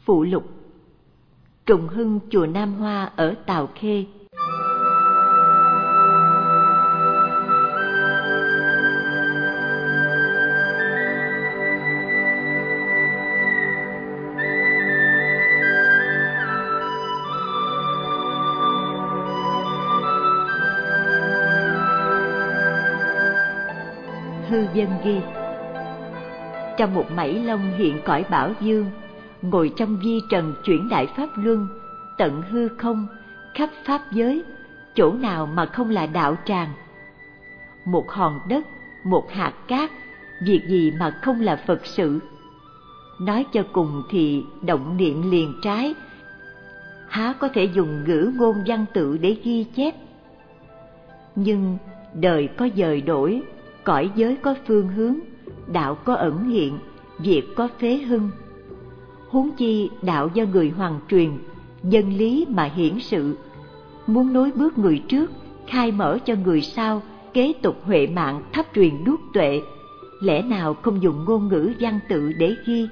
Phụ lục. Trùng hưng chùa Nam Hoa ở Tào Khê. Hư dân ghi: trong một mảy long hiện cõi Bảo Dương, ngồi trong vi trần chuyển đại pháp luân, tận hư không, khắp pháp giới, chỗ nào mà không là đạo tràng. Một hòn đất, một hạt cát, việc gì mà không là Phật sự. Nói cho cùng thì động niệm liền trái, há có thể dùng ngữ ngôn văn tự để ghi chép. Nhưng đời có dời đổi, cõi giới có phương hướng, đạo có ẩn hiện, việc có phế hưng. Huống chi đạo do người hoàng truyền, dân lý mà hiển sự. Muốn nối bước người trước, khai mở cho người sau, kế tục huệ mạng thắp truyền đuốc tuệ, lẽ nào không dùng ngôn ngữ văn tự để ghi?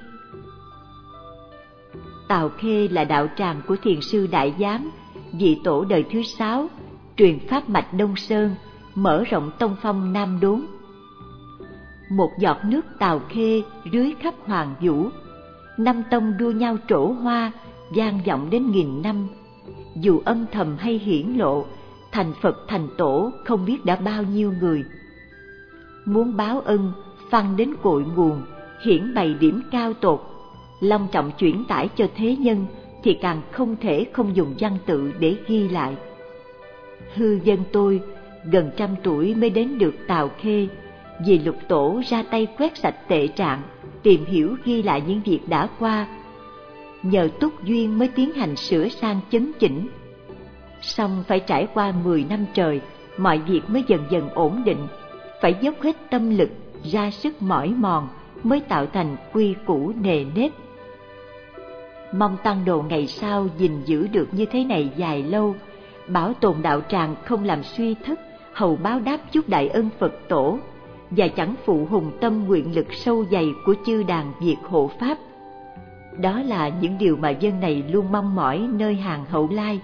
Tào Khê là đạo tràng của Thiền sư Đại Giám, vị tổ đời thứ 6, truyền pháp mạch Đông Sơn, mở rộng tông phong Nam Đốn. Một giọt nước Tào Khê rưới khắp Hoàng Vũ, 5 tông đua nhau trổ hoa, vang vọng đến nghìn năm. Dù âm thầm hay hiển lộ, thành Phật thành tổ không biết đã bao nhiêu người. Muốn báo ân, phăng đến cội nguồn, hiển bày điểm cao tột, long trọng chuyển tải cho thế nhân, thì càng không thể không dùng văn tự để ghi lại. Hư dân tôi gần 100 tuổi mới đến được Tào Khê, vì Lục Tổ ra tay quét sạch tệ trạng, tìm hiểu ghi lại những việc đã qua. Nhờ túc duyên mới tiến hành sửa sang chấn chỉnh. Song phải trải qua 10 năm trời, mọi việc mới dần dần ổn định. Phải dốc hết tâm lực, ra sức mỏi mòn, mới tạo thành quy củ nề nếp. Mong tăng đồ ngày sau gìn giữ được như thế này dài lâu, bảo tồn đạo tràng không làm suy thất, hầu báo đáp chút đại ân Phật tổ, và chẳng phụ hùng tâm nguyện lực sâu dày của chư đàn Việt hộ pháp. Đó là những điều mà dân này luôn mong mỏi nơi hàng hậu lai.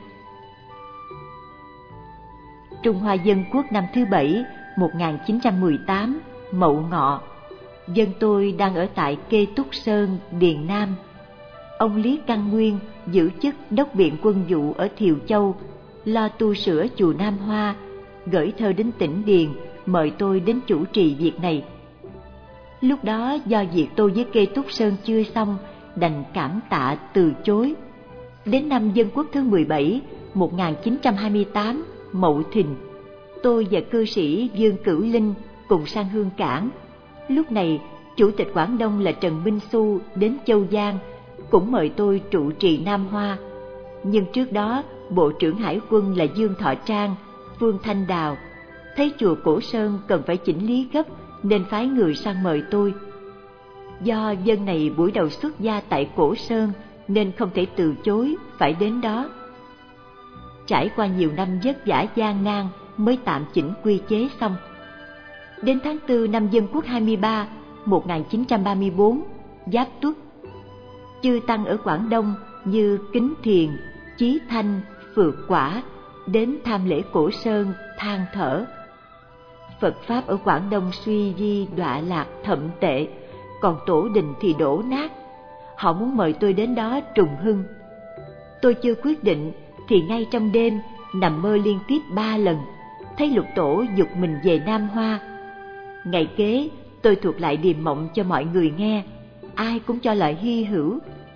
Trung Hoa Dân Quốc năm thứ 7, 1918, Mậu Ngọ. Dân tôi đang ở tại Kê Túc Sơn, Điền Nam. Ông Lý Căn Nguyên giữ chức đốc biện quân vụ ở Thiều Châu, lo tu sửa chùa Nam Hoa, gửi thơ đến tỉnh Điền mời tôi đến chủ trì việc này. Lúc đó do việc tôi với Kê Túc Sơn chưa xong, đành cảm tạ từ chối. Đến năm Dân Quốc thứ 17, 1928, Mậu Thìn, tôi và cư sĩ Dương Cửu Linh cùng sang Hương Cảng. Lúc này, Chủ tịch Quảng Đông là Trần Minh Xu đến Châu Giang, cũng mời tôi trụ trì Nam Hoa. Nhưng trước đó, Bộ trưởng Hải quân là Dương Thọ Trang, Vương Thanh Đào, thấy chùa Cổ Sơn cần phải chỉnh lý gấp nên phái người sang mời tôi. Do dân này buổi đầu xuất gia tại Cổ Sơn nên không thể từ chối, phải đến đó. Trải qua nhiều năm vất vả gian nan mới tạm chỉnh quy chế xong. Đến tháng 4 năm Dân Quốc 23, 1934, Giáp Tuất, chư tăng ở Quảng Đông như Kính Thiền, Chí Thanh, Phượt Quả đến tham lễ Cổ Sơn than thở. Phật Pháp ở Quảng Đông suy di đọa lạc thậm tệ, còn tổ đình thì đổ nát. Họ muốn mời tôi đến đó trùng hưng. Tôi chưa quyết định thì ngay trong đêm nằm mơ liên tiếp 3 lần, thấy Lục Tổ giục mình về Nam Hoa. Ngày kế tôi thuật lại điềm mộng cho mọi người nghe, ai cũng cho là hy hữu.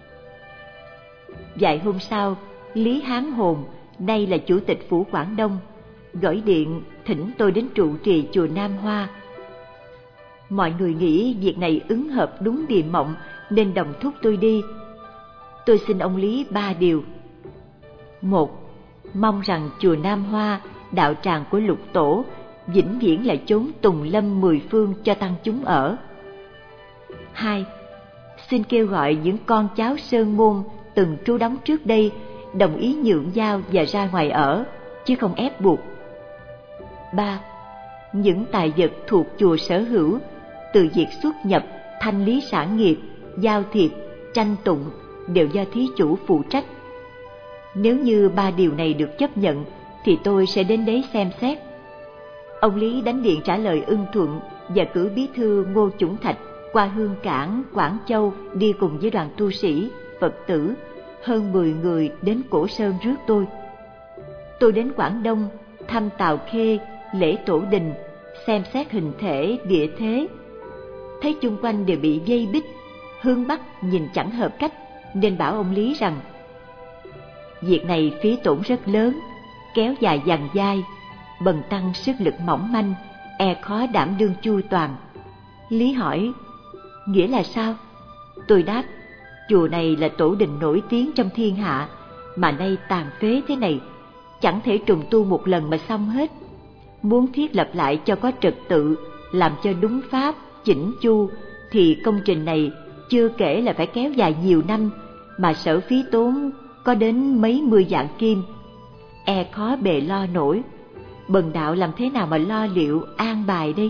Vài hôm sau, Lý Hán Hồn, nay là Chủ tịch Phủ Quảng Đông, gửi điện thỉnh tôi đến trụ trì chùa Nam Hoa. Mọi người nghĩ việc này ứng hợp đúng điềm mộng nên đồng thúc tôi đi. Tôi xin ông Lý 3 điều. 1. Mong rằng chùa Nam Hoa, đạo tràng của Lục Tổ, vĩnh viễn là chốn tùng lâm 10 phương cho tăng chúng ở. 2. Xin kêu gọi những con cháu Sơn Môn từng trú đóng trước đây đồng ý nhượng giao và ra ngoài ở, chứ không ép buộc. 3. Những tài vật thuộc chùa sở hữu, từ việc xuất nhập, thanh lý sản nghiệp, giao thiệp, tranh tụng, đều do thí chủ phụ trách. Nếu như 3 điều này được chấp nhận thì tôi sẽ đến đấy xem xét. Ông Lý đánh điện trả lời ưng thuận và cử bí thư Ngô Chủng Thạch qua Hương Cảng, Quảng Châu đi cùng với đoàn tu sĩ, Phật tử, hơn 10 người đến Cổ Sơn rước tôi. Tôi đến Quảng Đông, thăm Tào Khê, lễ tổ đình, xem xét hình thể, địa thế. Thấy chung quanh đều bị vây bích, hướng Bắc nhìn chẳng hợp cách, nên bảo ông Lý rằng việc này phí tổn rất lớn, kéo dài dằng dai, bần tăng sức lực mỏng manh, e khó đảm đương chu toàn. Lý hỏi, nghĩa là sao? Tôi đáp, chùa này là tổ đình nổi tiếng trong thiên hạ, mà nay tàn phế thế này, chẳng thể trùng tu một lần mà xong hết. Muốn thiết lập lại cho có trật tự, làm cho đúng pháp, chỉnh chu, thì công trình này chưa kể là phải kéo dài nhiều năm, mà sở phí tốn có đến mấy mươi vạn kim, e khó bề lo nổi. Bần đạo làm thế nào mà lo liệu an bài đây?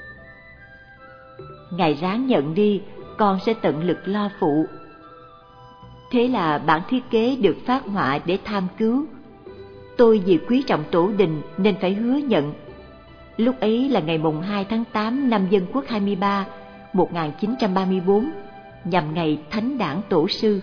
Ngài ráng nhận đi, con sẽ tận lực lo phụ. Thế là bản thiết kế được phát họa để tham cứu. Tôi vì quý trọng tổ đình nên phải hứa nhận. Lúc ấy là ngày mùng 2 tháng 8 năm Dân Quốc 23, 1934, nhằm ngày Thánh Đản Tổ sư.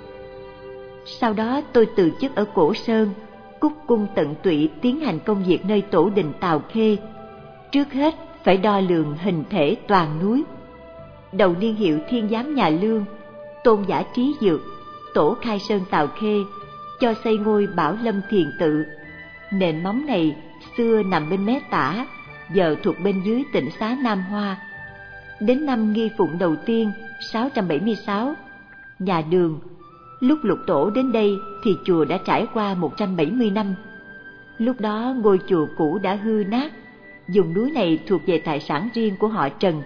Sau đó tôi từ chức ở Cổ Sơn, cúc cung tận tụy tiến hành công việc nơi tổ đình Tào Khê. Trước hết phải đo lường hình thể toàn núi. Đầu niên hiệu Thiên Giám nhà Lương, Tôn giả Trí Dược, tổ khai sơn Tào Khê, cho xây ngôi Bảo Lâm Thiền Tự. Nền móng này xưa nằm bên mé tả, giờ thuộc bên dưới tịnh xá Nam Hoa. Đến năm Nghi Phụng đầu tiên 676, nhà Đường, lúc Lục Tổ đến đây thì chùa đã trải qua 170 năm. Lúc đó ngôi chùa cũ đã hư nát, vùng núi này thuộc về tài sản riêng của họ Trần.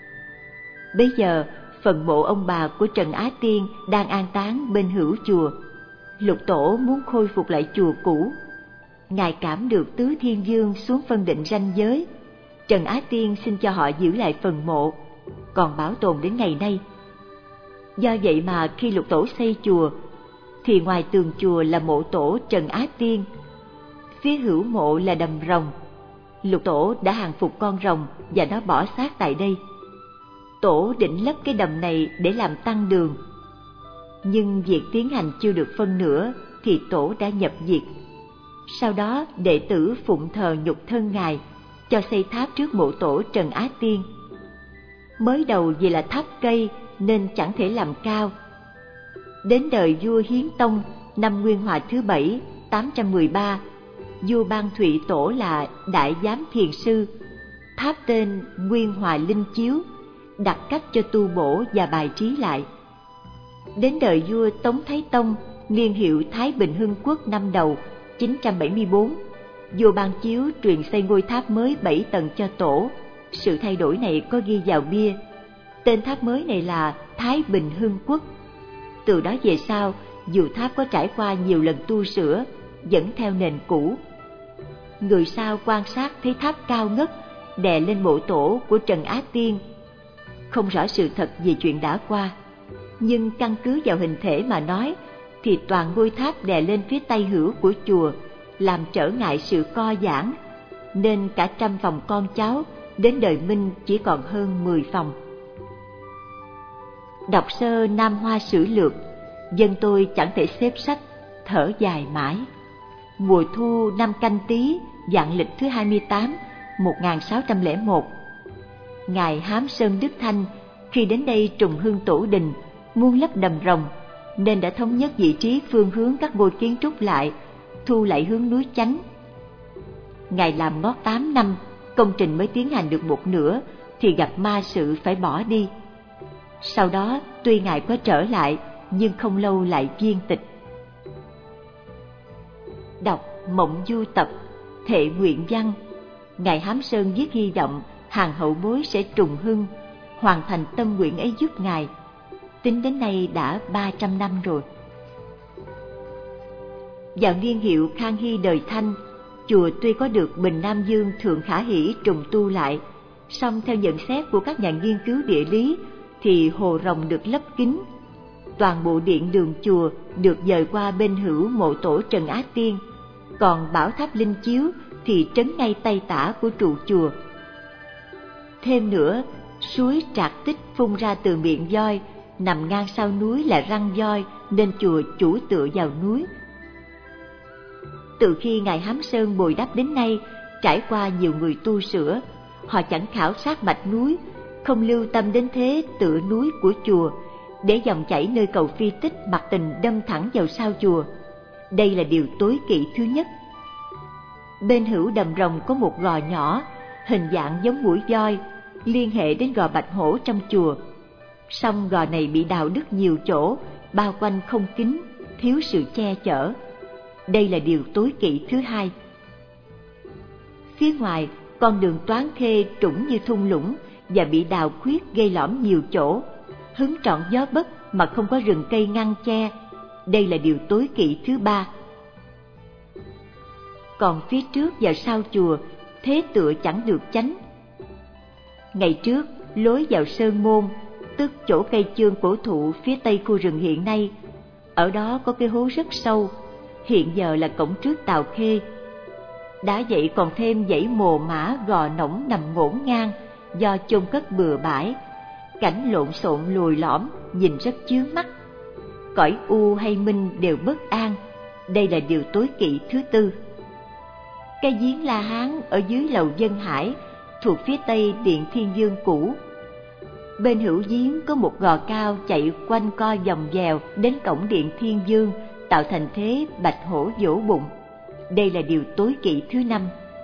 Bây giờ phần mộ ông bà của Trần Á Tiên đang an táng bên hữu chùa. Lục Tổ muốn khôi phục lại chùa cũ. Ngài cảm được Tứ Thiên Vương xuống phân định ranh giới. Trần Á Tiên xin cho họ giữ lại phần mộ, còn bảo tồn đến ngày nay. Do vậy mà khi Lục Tổ xây chùa, thì ngoài tường chùa là mộ tổ Trần Á Tiên, phía hữu mộ là đầm rồng. Lục Tổ đã hàng phục con rồng và nó bỏ xác tại đây. Tổ định lấp cái đầm này để làm tăng đường, nhưng việc tiến hành chưa được phân nửa thì tổ đã nhập diệt. Sau đó đệ tử phụng thờ nhục thân Ngài, cho xây tháp trước mộ tổ Trần Á Tiên. Mới đầu vì là tháp cây nên chẳng thể làm cao. Đến đời vua Hiến Tông năm Nguyên Hòa thứ 7, 813, vua ban Thụy Tổ là Đại Giám Thiền Sư, tháp tên Nguyên Hòa Linh Chiếu, đặt cách cho tu bổ và bài trí lại. Đến đời vua Tống Thái Tông, niên hiệu Thái Bình Hưng Quốc năm đầu 974, vua ban chiếu truyền xây ngôi tháp mới 7 tầng cho tổ. Sự thay đổi này có ghi vào bia. Tên tháp mới này là Thái Bình Hưng Quốc. Từ đó về sau, dù tháp có trải qua nhiều lần tu sửa, vẫn theo nền cũ. Người sau quan sát thấy tháp cao ngất đè lên mộ tổ của Trần Á Tiên. Không rõ sự thật về chuyện đã qua, nhưng căn cứ vào hình thể mà nói thì toàn ngôi tháp đè lên phía tây hữu của chùa, làm trở ngại sự co giãn, nên cả trăm phòng con cháu đến đời Minh chỉ còn hơn 10 phòng. Đọc sơ Nam Hoa Sử Lược, dân tôi chẳng thể xếp sách, thở dài mãi. Mùa thu năm Canh Tý, vạn lịch thứ 28, 1601, Ngài Hám Sơn Đức Thanh khi đến đây trùng hương tổ đình, muốn lấp đầm rồng, nên đã thống nhất vị trí phương hướng các ngôi kiến trúc lại, thu lại hướng núi Chánh. Ngài làm ngót 8 năm, công trình mới tiến hành được một nửa thì gặp ma sự phải bỏ đi. Sau đó tuy Ngài có trở lại, nhưng không lâu lại viên tịch. Đọc Mộng Du Tập, Thệ Nguyện Văn, Ngài Hám Sơn viết hy vọng hàng hậu bối sẽ trùng hưng, hoàn thành tâm nguyện ấy giúp Ngài. Tính đến nay đã 300 năm rồi. Vào niên hiệu Khang Hy đời Thanh, chùa tuy có được Bình Nam Dương Thượng Khả Hỷ trùng tu lại, song theo nhận xét của các nhà nghiên cứu địa lý thì hồ rồng được lấp kín. toàn bộ điện đường chùa được dời qua bên hữu mộ tổ Trần Á Tiên, còn bảo tháp linh chiếu thì trấn ngay tây tả của trụ chùa. Thêm nữa, suối Trạc Tích phun ra từ miệng voi, nằm ngang sau núi là răng voi, nên chùa chủ tựa vào núi. Từ khi ngài Hám Sơn bồi đắp đến nay, trải qua nhiều người tu sửa, họ chẳng khảo sát mạch núi, không lưu tâm đến thế tựa núi của chùa, để dòng chảy nơi cầu Phi Tích mặc tình đâm thẳng vào sau chùa. Đây là điều tối kỵ thứ nhất. Bên hữu đầm rồng có một gò nhỏ, hình dạng giống mũi voi, liên hệ đến gò Bạch Hổ trong chùa. Song gò này bị đào đứt nhiều chỗ, bao quanh không kín, thiếu sự che chở. Đây là điều tối kỵ thứ hai. Phía ngoài, con đường Toán Khê trũng như thung lũng và bị đào khuyết gây lõm nhiều chỗ, hứng trọn gió bất mà không có rừng cây ngăn che. Đây là điều tối kỵ thứ ba. Còn phía trước và sau chùa, thế tựa chẳng được chánh. Ngày trước, lối vào Sơn Môn, tức chỗ cây chương cổ thụ phía tây khu rừng hiện nay, ở đó có cái hố rất sâu, hiện giờ là cổng trước Tào Khê. Đã vậy còn thêm dãy mồ mã gò nổng nằm ngổn ngang do chôn cất bừa bãi, cảnh lộn xộn lùi lõm, nhìn rất chướng mắt. Cõi u hay minh đều bất an. Đây là điều tối kỵ thứ tư. Cái giếng La Hán ở dưới lầu Dân Hải, thuộc phía tây điện Thiên Dương cũ. Bên hữu giếng có một gò cao chạy quanh co vòng vèo đến cổng điện Thiên Dương, tạo thành thế Bạch Hổ vỗ bụng. Đây là điều tối kỵ thứ năm.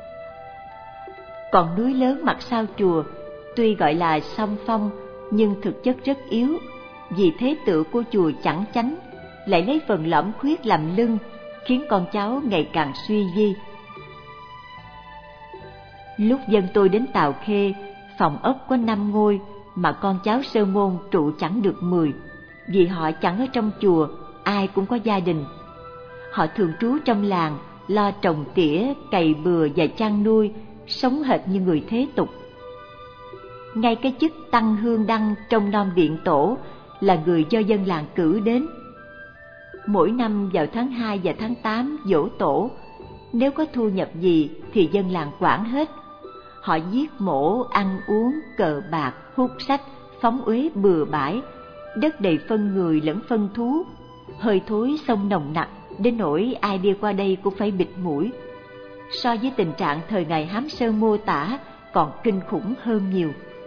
Còn núi lớn mặt sau chùa, tuy gọi là song phong, nhưng thực chất rất yếu, vì thế tựa của chùa chẳng chánh, lại lấy phần lõm khuyết làm lưng, khiến con cháu ngày càng suy vi. Lúc dân tôi đến Tào Khê, phòng ốc có 5 ngôi, mà con cháu Sơ Môn trụ chẳng được 10, vì họ chẳng ở trong chùa, ai cũng có gia đình. Họ thường trú trong làng, lo trồng tỉa, cày bừa và chăn nuôi, sống hệt như người thế tục. Ngay cái chức tăng hương đăng trong nom điện tổ là người do dân làng cử đến. Mỗi năm vào tháng 2 và tháng 8 giỗ tổ, nếu có thu nhập gì thì dân làng quản hết. Họ giết mổ, ăn uống, cờ bạc, hút sách, phóng uế bừa bãi, đất đầy phân người lẫn phân thú, hơi thối sông nồng nặc đến nỗi ai đi qua đây cũng phải bịt mũi. So với tình trạng thời ngài Hám Sơn mô tả còn kinh khủng hơn nhiều.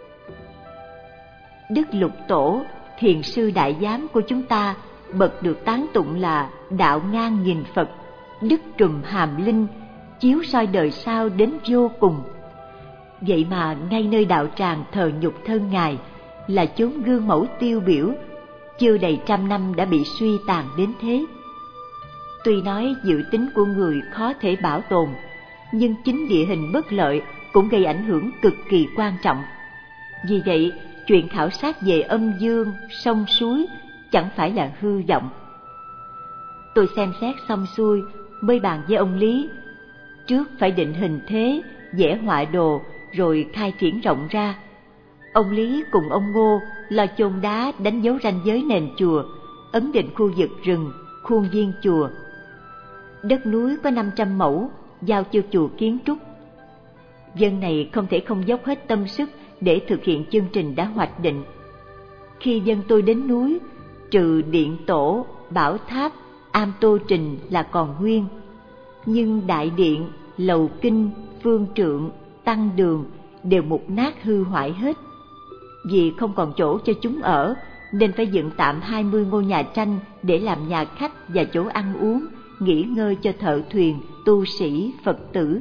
Đức Lục Tổ, thiền sư đại giám của chúng ta, bậc được tán tụng là đạo ngang nghìn Phật, đức trùm hàm linh, chiếu soi đời sau đến vô cùng. Vậy mà ngay nơi đạo tràng thờ nhục thân ngài, là chốn gương mẫu tiêu biểu, chưa đầy 100 năm đã bị suy tàn đến thế. Tuy nói dự tính của người khó thể bảo tồn, nhưng chính địa hình bất lợi cũng gây ảnh hưởng cực kỳ quan trọng. Vì vậy, chuyện khảo sát về âm dương, sông suối chẳng phải là hư vọng. Tôi xem xét xong xuôi mới bàn với ông Lý. Trước phải định hình thế, vẽ họa đồ, rồi khai triển rộng ra. Ông Lý cùng ông Ngô lo chôn đá đánh dấu ranh giới nền chùa, ấn định khu vực rừng, khuôn viên chùa. Đất núi có 500 mẫu, giao cho chùa kiến trúc. Dân này không thể không dốc hết tâm sức để thực hiện chương trình đã hoạch định. Khi dân tôi đến núi, trừ điện tổ, bảo tháp, am tô trình là còn nguyên, nhưng đại điện, lầu kinh, phương trượng, tăng đường đều mục nát hư hoại hết. Vì không còn chỗ cho chúng ở, nên phải dựng tạm 20 ngôi nhà tranh để làm nhà khách và chỗ ăn uống, nghỉ ngơi cho thợ thuyền, tu sĩ, Phật tử.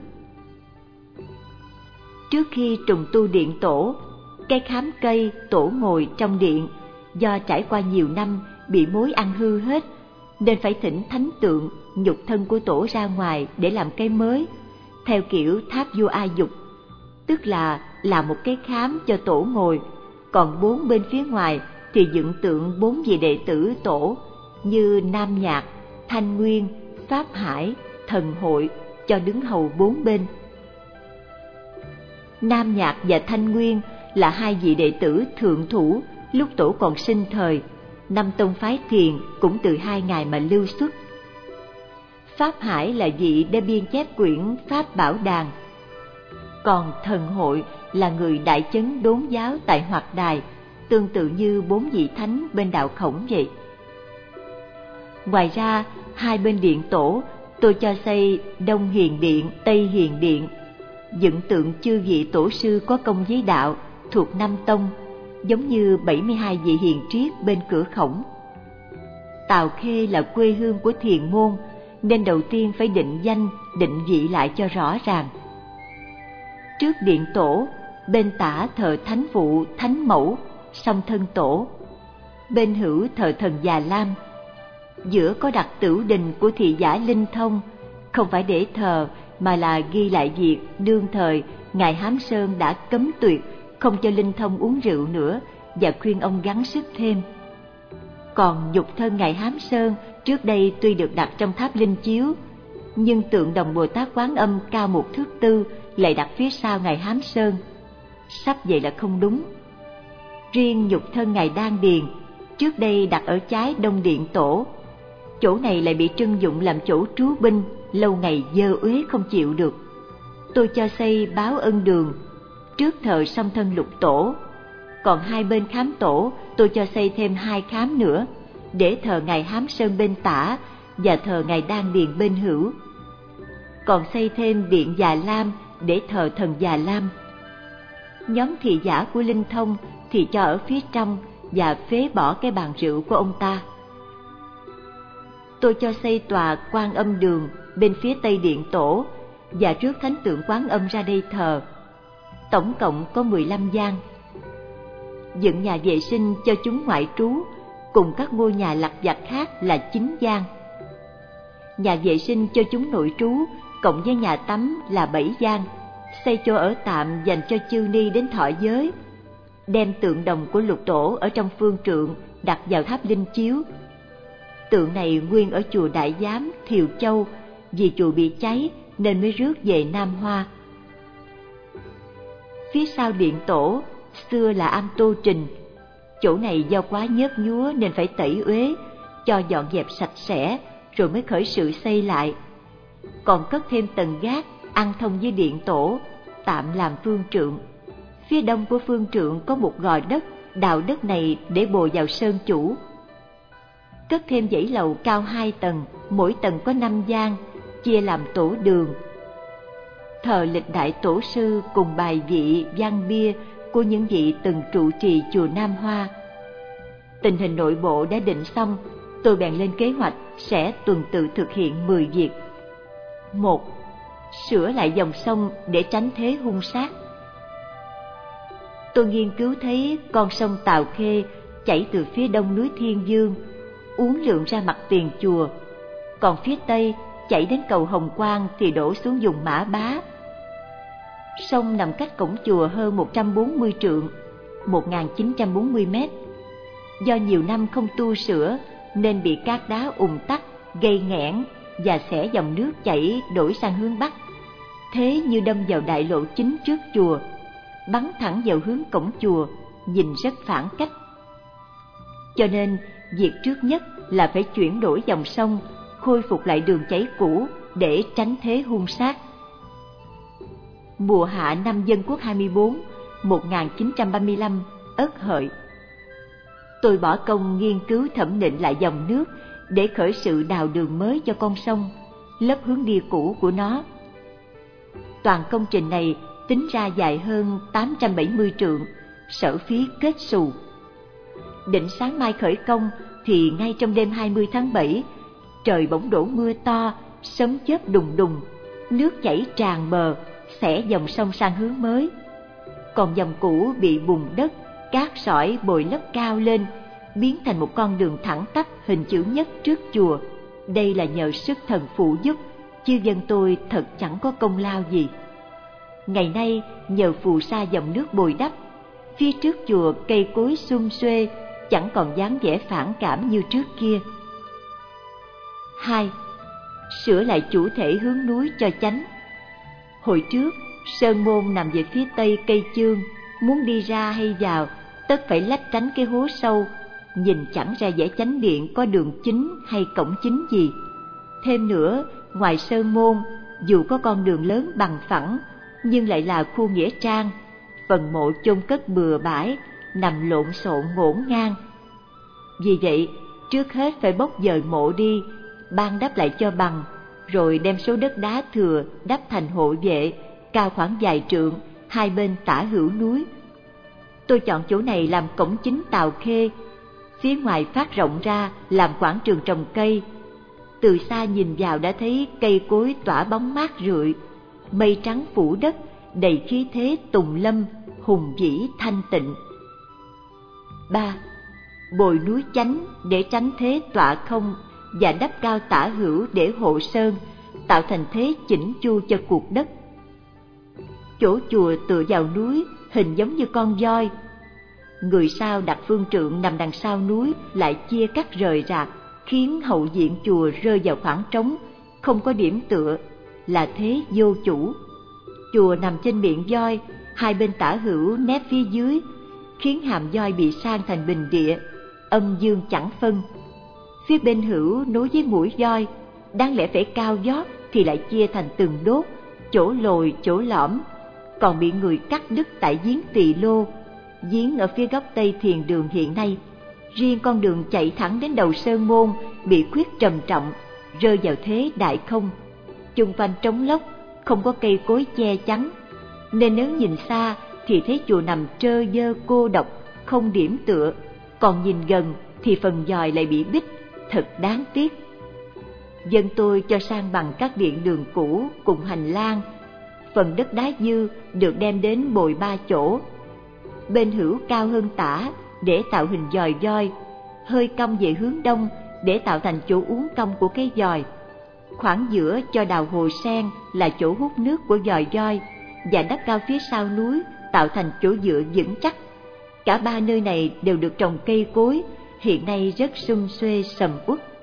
Trước khi trùng tu điện tổ, cái khám cây, tổ ngồi trong điện, do trải qua nhiều năm bị mối ăn hư hết, nên phải thỉnh thánh tượng, nhục thân của tổ ra ngoài để làm cái mới, theo kiểu tháp vua A Dục, tức là làm một cái khám cho tổ ngồi, còn 4 bên phía ngoài thì dựng tượng 4 vị đệ tử tổ như Nam Nhạc, Thanh Nguyên, Pháp Hải, Thần Hội cho đứng hầu 4 bên. Nam Nhạc và Thanh Nguyên là 2 vị đệ tử thượng thủ lúc tổ còn sinh thời, năm tông phái thiền cũng từ 2 Ngài mà lưu xuất. Pháp Hải là vị đã biên chép quyển Pháp Bảo Đàn, còn Thần Hội là người đại chấn đốn giáo tại Hoạt Đài, tương tự như 4 vị thánh bên đạo Khổng vậy. Ngoài ra, 2 bên điện tổ, tôi cho xây Đông Hiền Điện, Tây Hiền Điện, dựng tượng chư vị tổ sư có công với đạo thuộc 5 tông, giống như 72 vị hiền triết bên cửa Khổng. Tào Khê là quê hương của thiền môn, nên đầu tiên phải định danh, định vị lại cho rõ ràng. Trước điện tổ, bên tả thờ Thánh Phụ, Thánh Mẫu, song thân tổ. Bên hữu thờ thần Già Lam. Giữa có đặt tửu đình của thị giả Linh Thông, không phải để thờ mà là ghi lại việc đương thời Ngài Hám Sơn đã cấm tuyệt không cho Linh Thông uống rượu nữa và khuyên ông gắng sức thêm. Còn nhục thân Ngài Hám Sơn trước đây tuy được đặt trong tháp linh chiếu, nhưng tượng đồng Bồ Tát Quán Âm cao 1 thước 4 lại đặt phía sau Ngài Hám Sơn. Sắp vậy là không đúng. Riêng nhục thân Ngài Đan Điền trước đây đặt ở trái Đông Điện Tổ, chỗ này lại bị trưng dụng làm chỗ trú binh, lâu ngày dơ uế không chịu được. Tôi cho xây Báo Ân Đường, trước thờ song thân Lục Tổ. Còn 2 bên khám tổ, tôi cho xây thêm 2 khám nữa, để thờ Ngài Hám Sơn bên tả và thờ Ngài Đan Điền bên hữu. Còn xây thêm điện Già Lam để thờ thần Già Lam. Nhóm thị giả của Linh Thông thì cho ở phía trong và phế bỏ cái bàn rượu của ông ta. Tôi cho xây tòa Quan Âm Đường bên phía Tây Điện Tổ và rước thánh tượng Quán Âm ra đây thờ. Tổng cộng có 15 gian. Dựng nhà vệ sinh cho chúng ngoại trú cùng các ngôi nhà lặt vặt khác là 9 gian. Nhà vệ sinh cho chúng nội trú cộng với nhà tắm là 7 gian, xây chỗ ở tạm dành cho chư ni đến thọ giới. Đem tượng đồng của Lục Tổ ở trong phương trượng đặt vào tháp linh chiếu. Tượng này nguyên ở chùa Đại Giám, Thiều Châu, vì chùa bị cháy nên mới rước về Nam Hoa. Phía sau điện tổ xưa là am Tô Trình, chỗ này do quá nhớt nhúa nên phải tẩy uế, cho dọn dẹp sạch sẽ rồi mới khởi sự xây lại. Còn cất thêm tầng gác ăn thông với điện tổ, tạm làm phương trượng. Phía đông của phương trượng có một gò đất, đào đất này để bồi vào sơn chủ. Cất thêm dãy lầu cao 2 tầng, mỗi tầng có 5 gian, chia làm tổ đường. Thờ lịch đại tổ sư cùng bài vị văn bia của những vị từng trụ trì chùa Nam Hoa. Tình hình nội bộ đã định xong, tôi bèn lên kế hoạch sẽ tuần tự thực hiện 10 việc. 1. Sửa lại dòng sông để tránh thế hung sát. Tôi nghiên cứu thấy con sông Tào Khê chảy từ phía đông núi Thiên Dương, uốn lượn ra mặt tiền chùa, còn phía tây chảy đến cầu Hồng Quang thì đổ xuống vùng Mã Bá. Sông nằm cách cổng chùa hơn 140 trượng, 1940 mét. Do nhiều năm không tu sửa nên bị cát đá ùn tắc, gây nghẽn và xẻ dòng nước chảy đổi sang hướng bắc. Thế như đâm vào đại lộ chính trước chùa, bắn thẳng vào hướng cổng chùa, nhìn rất phản cách. Cho nên, việc trước nhất là phải chuyển đổi dòng sông, khôi phục lại đường chảy cũ để tránh thế hung sát. Mùa hạ năm Dân Quốc 24, 1935, Ất Hợi. Tôi bỏ công nghiên cứu thẩm định lại dòng nước để khởi sự đào đường mới cho con sông, lấp hướng đi cũ của nó. Toàn công trình này tính ra dài hơn 870 trượng, sở phí kết xù. Định sáng mai khởi công thì ngay trong đêm 20 tháng 7, trời bỗng đổ mưa to, sấm chớp đùng đùng, nước chảy tràn bờ, xẻ dòng sông sang hướng mới. Còn dòng cũ bị bùn đất, cát sỏi bồi lấp cao lên, biến thành một con đường thẳng tắp hình chữ nhất trước chùa. Đây là nhờ sức thần phụ giúp, chứ dân tôi thật chẳng có công lao gì. Ngày nay nhờ phù sa dòng nước bồi đắp, phía trước chùa cây cối sum xuê, chẳng còn dáng vẻ phản cảm như trước kia. 2. Sửa lại chủ thể hướng núi cho chánh. Hồi trước, sơn môn nằm về phía tây cây chương, muốn đi ra hay vào, tất phải lách tránh cái hố sâu, nhìn chẳng ra dãy chánh điện có đường chính hay cổng chính gì. Thêm nữa, ngoài sơn môn, dù có con đường lớn bằng phẳng, nhưng lại là khu nghĩa trang, phần mộ chôn cất bừa bãi, nằm lộn xộn ngổn ngang. Vì vậy, trước hết phải bốc dời mộ đi, ban đắp lại cho bằng, rồi đem số đất đá thừa đắp thành hộ vệ, cao khoảng vài trượng, hai bên tả hữu núi. Tôi chọn chỗ này làm cổng chính Tào Khê, phía ngoài phát rộng ra làm quảng trường trồng cây. Từ xa nhìn vào đã thấy cây cối tỏa bóng mát rượi, mây trắng phủ đất, đầy khí thế tùng lâm, hùng vĩ thanh tịnh. 3. Bồi núi chánh để tránh thế tọa không và đắp cao tả hữu để hộ sơn, tạo thành thế chỉnh chu cho cuộc đất. Chỗ chùa tựa vào núi, hình giống như con voi. Người sao đặt phương trượng nằm đằng sau núi lại chia cắt rời rạc, khiến hậu diện chùa rơi vào khoảng trống, không có điểm tựa, là thế vô chủ. Chùa nằm trên miệng voi, hai bên tả hữu nép phía dưới, khiến hàm voi bị san thành bình địa, âm dương chẳng phân. Phía bên hữu nối với mũi voi, đáng lẽ phải cao vót thì lại chia thành từng đốt, chỗ lồi chỗ lõm, còn bị người cắt đứt tại giếng Tỳ Lô, giếng ở phía góc tây thiền đường hiện nay. Riêng con đường chạy thẳng đến đầu sơn môn bị khuyết trầm trọng, rơi vào thế đại không. Chung quanh trống lốc, không có cây cối che chắn, nên nếu nhìn xa thì thấy chùa nằm trơ dơ cô độc, không điểm tựa, còn nhìn gần thì phần dòi lại bị bít, thật đáng tiếc. Dân tôi cho san bằng các điện đường cũ cùng hành lang, phần đất đá dư được đem đến bồi 3 chỗ. Bên hữu cao hơn tả để tạo hình dòi voi, hơi cong về hướng đông để tạo thành chỗ uốn cong của cái dòi. Khoảng giữa cho đào hồ sen là chỗ hút nước của dòi voi, và đắp cao phía sau núi tạo thành chỗ dựa vững chắc. Cả 3 nơi này đều được trồng cây cối, hiện nay rất sum xuê sầm uất.